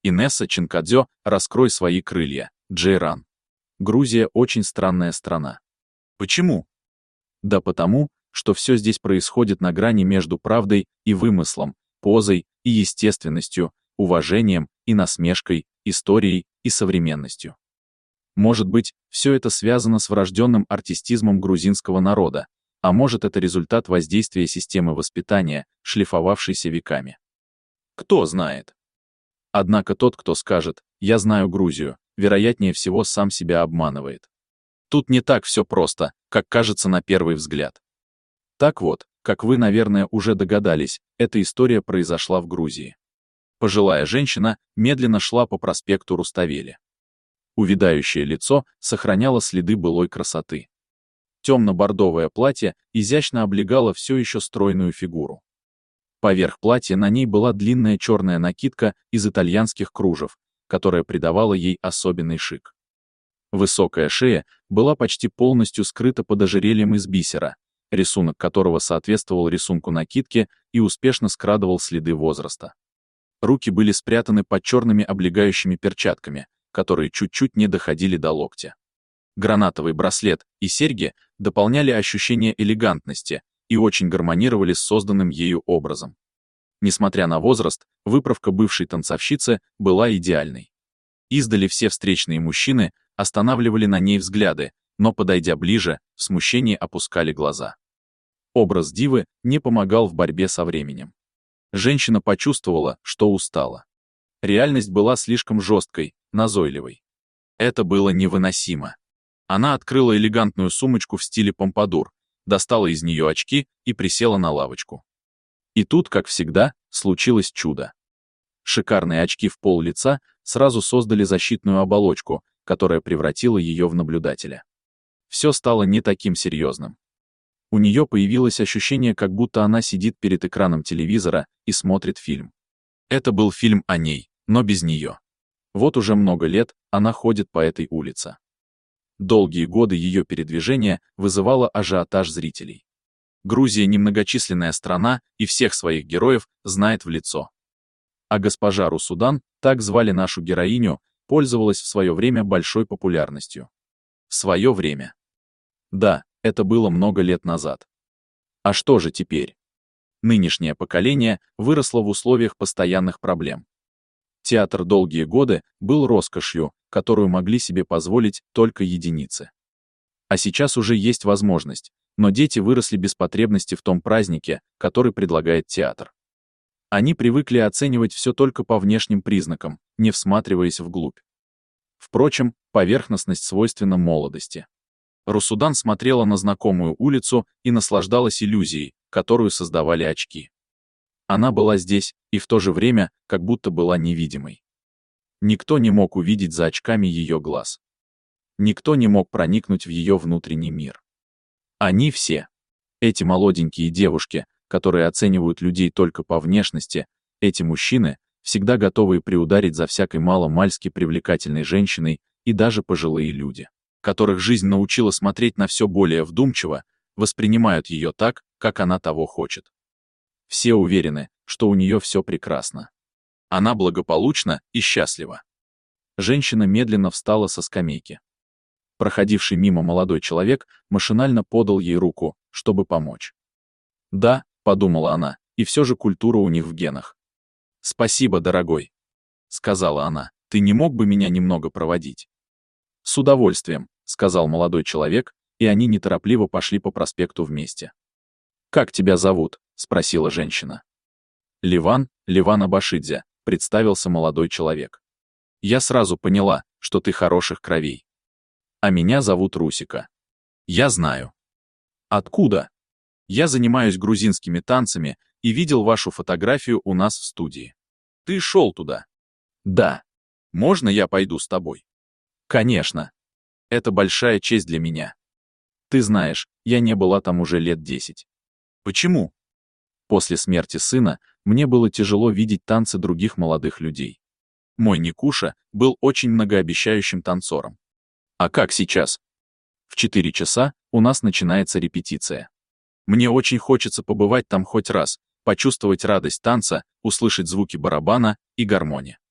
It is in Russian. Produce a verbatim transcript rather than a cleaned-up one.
Инесса Чинкадзе, раскрой свои крылья, Джейран. Грузия очень странная страна. Почему? Да потому, что все здесь происходит на грани между правдой и вымыслом, позой и естественностью, уважением и насмешкой, историей и современностью. Может быть, все это связано с врожденным артистизмом грузинского народа, а может, это результат воздействия системы воспитания, шлифовавшейся веками. Кто знает? Однако тот, кто скажет «я знаю Грузию», вероятнее всего сам себя обманывает. Тут не так все просто, как кажется на первый взгляд. Так вот, как вы, наверное, уже догадались, эта история произошла в Грузии. Пожилая женщина медленно шла по проспекту Руставели. Увядающее лицо сохраняло следы былой красоты. Темно-бордовое платье изящно облегало все еще стройную фигуру. Поверх платья на ней была длинная черная накидка из итальянских кружев, которая придавала ей особенный шик. Высокая шея была почти полностью скрыта под ожерельем из бисера, рисунок которого соответствовал рисунку накидки и успешно скрадывал следы возраста. Руки были спрятаны под черными облегающими перчатками, которые чуть-чуть не доходили до локтя. Гранатовый браслет и серьги дополняли ощущение элегантности и очень гармонировали с созданным ею образом. Несмотря на возраст, выправка бывшей танцовщицы была идеальной. Издали все встречные мужчины останавливали на ней взгляды, но, подойдя ближе, в смущении опускали глаза. Образ дивы не помогал в борьбе со временем. Женщина почувствовала, что устала. Реальность была слишком жесткой, назойливой. Это было невыносимо. Она открыла элегантную сумочку в стиле помпадур, достала из нее очки и присела на лавочку. И тут, как всегда, случилось чудо. Шикарные очки в пол лица сразу создали защитную оболочку, которая превратила ее в наблюдателя. Все стало не таким серьезным. У нее появилось ощущение, как будто она сидит перед экраном телевизора и смотрит фильм. Это был фильм о ней, но без нее. Вот уже много лет она ходит по этой улице. Долгие годы ее передвижения вызывало ажиотаж зрителей. Грузия немногочисленная страна и всех своих героев знает в лицо. А госпожа Русудан, так звали нашу героиню, пользовалась в свое время большой популярностью. В свое время. Да, это было много лет назад. А что же теперь? Нынешнее поколение выросло в условиях постоянных проблем. Театр долгие годы был роскошью, которую могли себе позволить только единицы. А сейчас уже есть возможность, но дети выросли без потребности в том празднике, который предлагает театр. Они привыкли оценивать все только по внешним признакам, не всматриваясь вглубь. Впрочем, поверхностность свойственна молодости. Русудан смотрела на знакомую улицу и наслаждалась иллюзией, которую создавали очки. Она была здесь, и в то же время, как будто была невидимой. Никто не мог увидеть за очками ее глаз. Никто не мог проникнуть в ее внутренний мир. Они все, эти молоденькие девушки, которые оценивают людей только по внешности, эти мужчины, всегда готовые приударить за всякой мало-мальски привлекательной женщиной, и даже пожилые люди, которых жизнь научила смотреть на все более вдумчиво, воспринимают ее так, как она того хочет. Все уверены, что у нее все прекрасно. Она благополучна и счастлива. Женщина медленно встала со скамейки. Проходивший мимо молодой человек машинально подал ей руку, чтобы помочь. «Да», — подумала она, — «и все же культура у них в генах». «Спасибо, дорогой», — сказала она, — «ты не мог бы меня немного проводить?» «С удовольствием», — сказал молодой человек, и они неторопливо пошли по проспекту вместе. «Как тебя зовут?» — спросила женщина. «Ливан, Ливан Абашидзе», — представился молодой человек. «Я сразу поняла, что ты хороших кровей. А меня зовут Русика». «Я знаю». «Откуда?» «Я занимаюсь грузинскими танцами и видел вашу фотографию у нас в студии. Ты шел туда?» «Да». «Можно я пойду с тобой?» «Конечно. Это большая честь для меня. Ты знаешь, я не была там уже лет десять». «Почему?» «После смерти сына мне было тяжело видеть танцы других молодых людей. Мой Никуша был очень многообещающим танцором. А как сейчас? В четыре часа у нас начинается репетиция. Мне очень хочется побывать там хоть раз, почувствовать радость танца, услышать звуки барабана и гармонии.